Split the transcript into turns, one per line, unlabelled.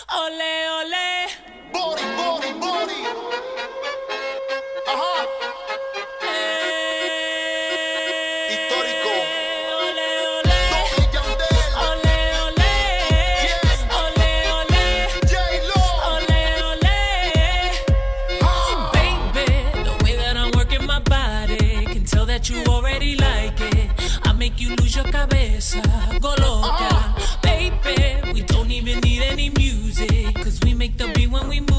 Ole, ole.
Body, body, body. Ajá. Histórico.
Ole, ole.
Tony Yandel.
Ole, ole.
Yes.
Ole, ole.
J-Lo.
Ole, ole. Baby, the way that I'm working my body can tell that you already like it. I make you lose your cabeza, go loca. Baby, we don't even need any music, 'cause we make the beat when we move.